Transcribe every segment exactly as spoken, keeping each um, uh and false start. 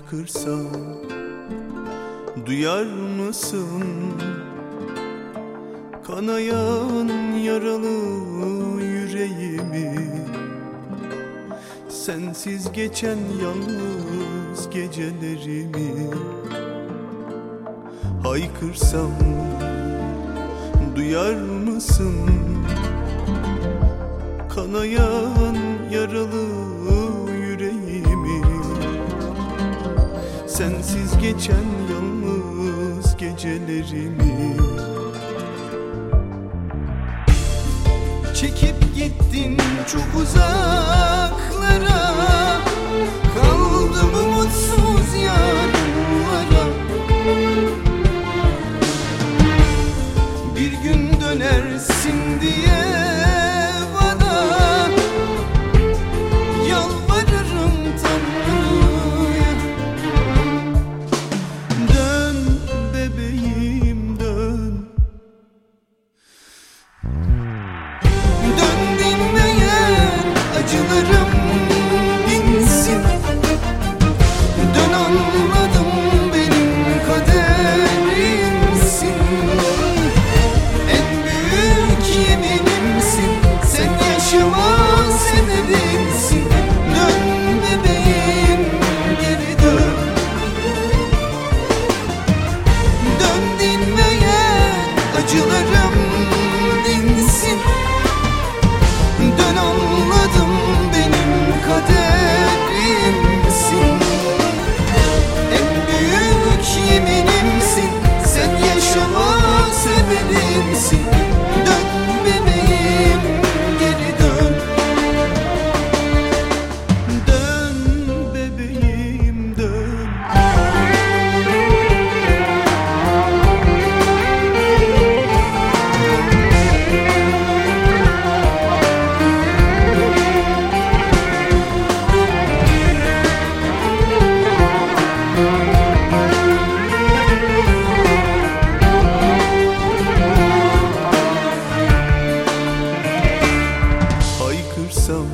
haykırsam duyar mısın? Kanayan yaralı yüreğimi, sensiz geçen yalnız gecelerimi. Haykırsam duyar mısın? Kanayan yaralı yüreğimi, sensiz geçen yalnız gecelerimi. Çekip gittin çok uzaklara, kaldım umutsuz yarınlara. Bir gün dönersin diye bana yalvarırım Tanrı'ya. Dön bebeğim dön, dön dinmeyen acılarım dinsin. Dön anladım benim kaderimsin. En büyük yeminimsin, sen yaşama sebebimsin. Dön bebeğim geri dön, dön dinmeyen acılarım dinsin. Dön anladım benim kaderimsin. En büyük yeminimsin, sen yaşama sebebimsin. Dön bebeğim geri dön, dön bebeğim dön. Haykırsam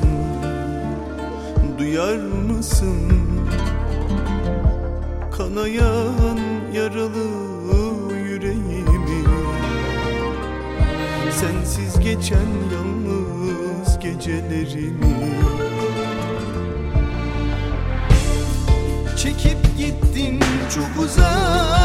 duyar mısın? Kanayan yaralı yüreğimi, sensiz geçen yalnız gecelerimi. Çekip gittin çok uzak